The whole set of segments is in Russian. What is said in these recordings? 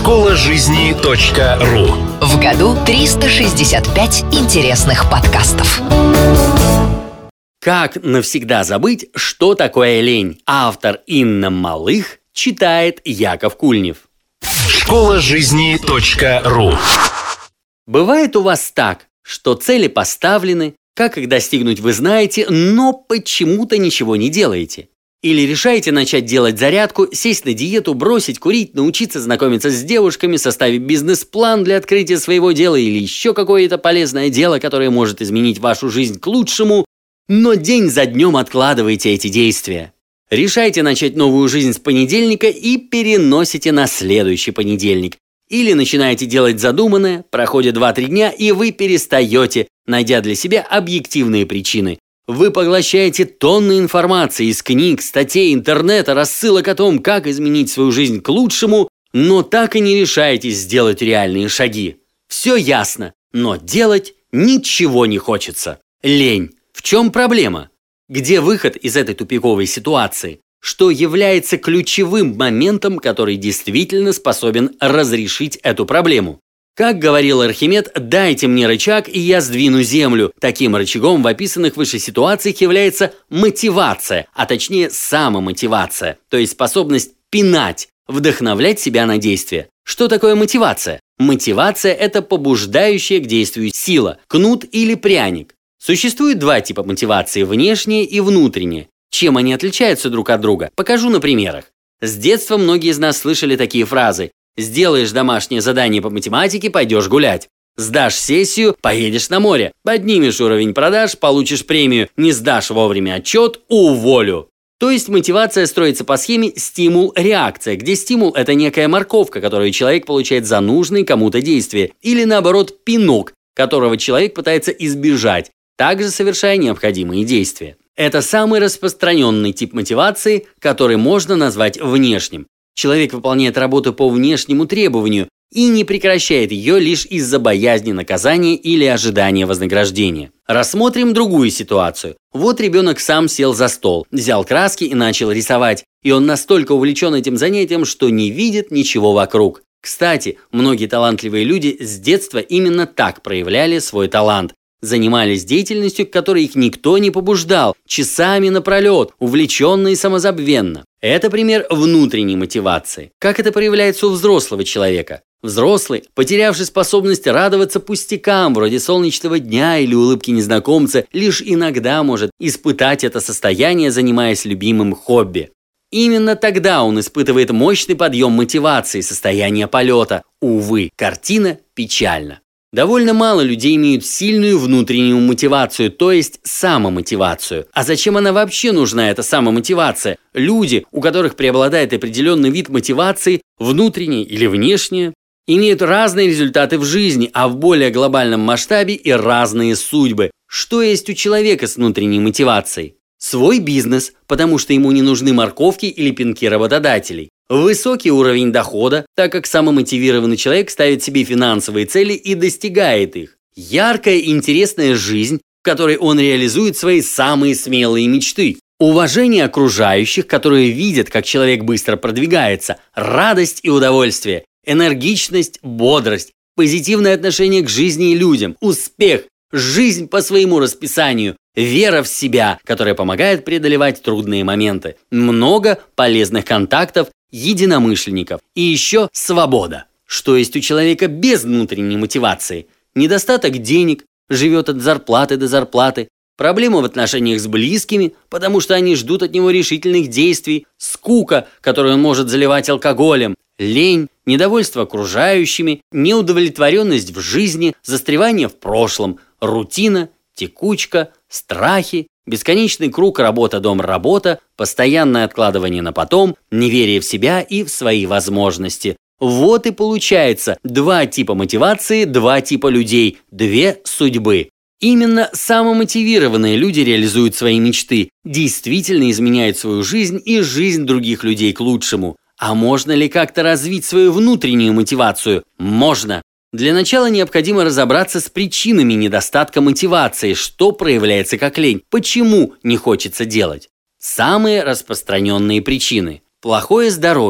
Школа жизни.ру. В году 365 интересных подкастов. Как навсегда забыть, что такое лень? Автор Инна Малых, читает Яков Кульнев. Школа жизни.ру. Бывает у вас так, что цели поставлены, как их достигнуть вы знаете, но почему-то ничего не делаете. Или решаете начать делать зарядку, сесть на диету, бросить курить, научиться знакомиться с девушками, составить бизнес-план для открытия своего дела или еще какое-то полезное дело, которое может изменить вашу жизнь к лучшему, но день за днем откладываете эти действия. Решаете начать новую жизнь с понедельника и переносите на следующий понедельник. Или начинаете делать задуманное, проходит 2-3 дня, и вы перестаете, найдя для себя объективные причины. Вы поглощаете тонны информации из книг, статей, интернета, рассылок о том, как изменить свою жизнь к лучшему, но так и не решаетесь сделать реальные шаги. Все ясно, но делать ничего не хочется. Лень. В чем проблема? Где выход из этой тупиковой ситуации? Что является ключевым моментом, который действительно способен разрешить эту проблему? Как говорил Архимед, дайте мне рычаг, и я сдвину землю. Таким рычагом в описанных выше ситуациях является мотивация, а точнее самомотивация, то есть способность пинать, вдохновлять себя на действие. Что такое мотивация? Мотивация – это побуждающая к действию сила, кнут или пряник. Существует 2 типа мотивации – внешняя и внутренняя. Чем они отличаются друг от друга? Покажу на примерах. С детства многие из нас слышали такие фразы: «Сделаешь домашнее задание по математике – пойдешь гулять. Сдашь сессию – поедешь на море. Поднимешь уровень продаж – получишь премию. Не сдашь вовремя отчет – уволю». То есть мотивация строится по схеме стимул-реакция, где стимул – это некая морковка, которую человек получает за нужное кому-то действие, или наоборот пинок, которого человек пытается избежать, также совершая необходимые действия. Это самый распространенный тип мотивации, который можно назвать внешним. Человек выполняет работу по внешнему требованию и не прекращает ее лишь из-за боязни наказания или ожидания вознаграждения. Рассмотрим другую ситуацию. Вот ребенок сам сел за стол, взял краски и начал рисовать, и он настолько увлечен этим занятием, что не видит ничего вокруг. Кстати, многие талантливые люди с детства именно так проявляли свой талант. Занимались деятельностью, к которой их никто не побуждал, часами напролет, увлеченно и самозабвенно. Это пример внутренней мотивации. Как это проявляется у взрослого человека? Взрослый, потерявший способность радоваться пустякам, вроде солнечного дня или улыбки незнакомца, лишь иногда может испытать это состояние, занимаясь любимым хобби. Именно тогда он испытывает мощный подъем мотивации, состояние полета. Увы, картина печальна. Довольно мало людей имеют сильную внутреннюю мотивацию, то есть самомотивацию. А зачем она вообще нужна, эта самомотивация? Люди, у которых преобладает определенный вид мотивации, внутренняя или внешняя, имеют разные результаты в жизни, а в более глобальном масштабе и разные судьбы. Что есть у человека с внутренней мотивацией? Свой бизнес, потому что ему не нужны морковки или пинки работодателей. Высокий уровень дохода, так как самомотивированный человек ставит себе финансовые цели и достигает их. Яркая и интересная жизнь, в которой он реализует свои самые смелые мечты. Уважение окружающих, которые видят, как человек быстро продвигается. Радость и удовольствие. Энергичность, бодрость. Позитивное отношение к жизни и людям. Успех. Жизнь по своему расписанию. Вера в себя, которая помогает преодолевать трудные моменты. Много полезных контактов, единомышленников. И еще свобода. Что есть у человека без внутренней мотивации? Недостаток денег, живет от зарплаты до зарплаты. Проблемы в отношениях с близкими, потому что они ждут от него решительных действий. Скука, которую он может заливать алкоголем. Лень, недовольство окружающими, неудовлетворенность в жизни, застревание в прошлом, рутина, текучка, страхи, бесконечный круг работа-дом-работа, постоянное откладывание на потом, неверие в себя и в свои возможности. Вот и получается 2 типа мотивации, 2 типа людей, 2 судьбы. Именно самомотивированные люди реализуют свои мечты, действительно изменяют свою жизнь и жизнь других людей к лучшему. А можно ли как-то развить свою внутреннюю мотивацию? Можно. Для начала необходимо разобраться с причинами недостатка мотивации, что проявляется как лень, почему не хочется делать. Самые распространенные причины – плохое здоровье,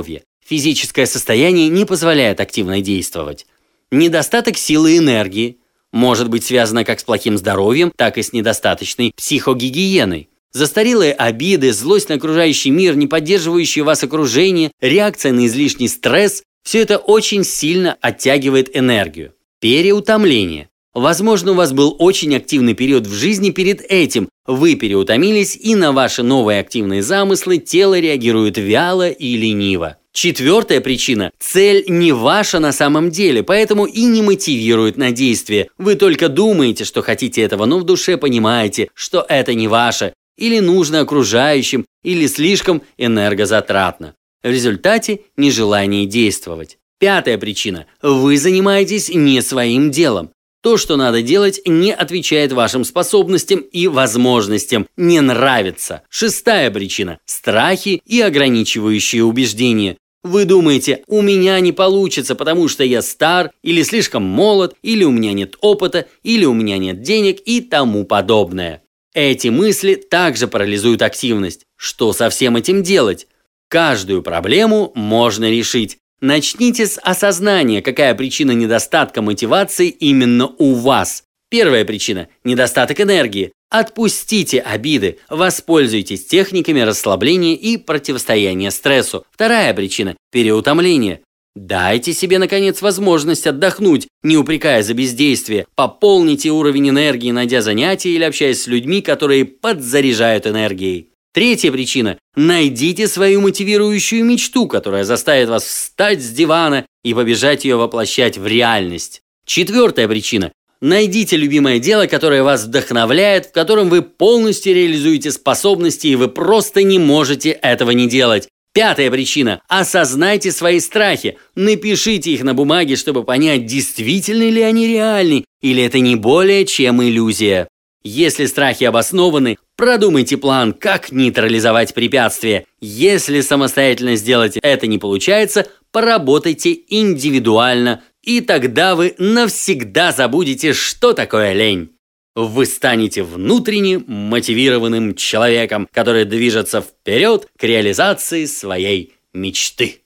Физическое состояние не позволяет активно действовать. Недостаток силы и энергии может быть связано как с плохим здоровьем, так и с недостаточной психогигиеной. Застарелые обиды, злость на окружающий мир, не поддерживающее вас окружение, реакция на излишний стресс – все это очень сильно оттягивает энергию. Переутомление. Возможно, у вас был очень активный период в жизни перед этим. Вы переутомились, и на ваши новые активные замыслы тело реагирует вяло и лениво. Четвертая причина – цель не ваша на самом деле, поэтому и не мотивирует на действие. Вы только думаете, что хотите этого, но в душе понимаете, что это не ваше, или нужно окружающим, или слишком энергозатратно. В результате – нежелание действовать. Пятая причина – вы занимаетесь не своим делом. То, что надо делать, не отвечает вашим способностям и возможностям, не нравится. Шестая причина – страхи и ограничивающие убеждения. Вы думаете, у меня не получится, потому что я стар, или слишком молод, или у меня нет опыта, или у меня нет денег и тому подобное. Эти мысли также парализуют активность. Что со всем этим делать? Каждую проблему можно решить. Начните с осознания, какая причина недостатка мотивации именно у вас. Первая причина – недостаток энергии. Отпустите обиды, воспользуйтесь техниками расслабления и противостояния стрессу. Вторая причина – переутомление. Дайте себе, наконец, возможность отдохнуть, не упрекая за бездействие. Пополните уровень энергии, найдя занятия или общаясь с людьми, которые подзаряжают энергией. Третья причина – найдите свою мотивирующую мечту, которая заставит вас встать с дивана и побежать ее воплощать в реальность. Четвертая причина – найдите любимое дело, которое вас вдохновляет, в котором вы полностью реализуете способности, и вы просто не можете этого не делать. Пятая причина – осознайте свои страхи, напишите их на бумаге, чтобы понять, действительно ли они реальны, или это не более чем иллюзия. Если страхи обоснованы, продумайте план, как нейтрализовать препятствия. Если самостоятельно сделать это не получается, поработайте индивидуально, и тогда вы навсегда забудете, что такое лень. Вы станете внутренне мотивированным человеком, который движется вперед к реализации своей мечты.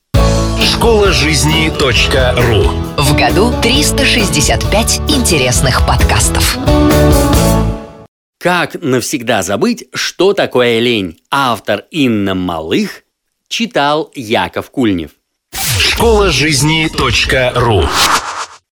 Школажизни.ру. В году 365 интересных подкастов. Как навсегда забыть, что такое лень? Автор Инна Малых, читал Яков Кульнев. Школажизни.ру.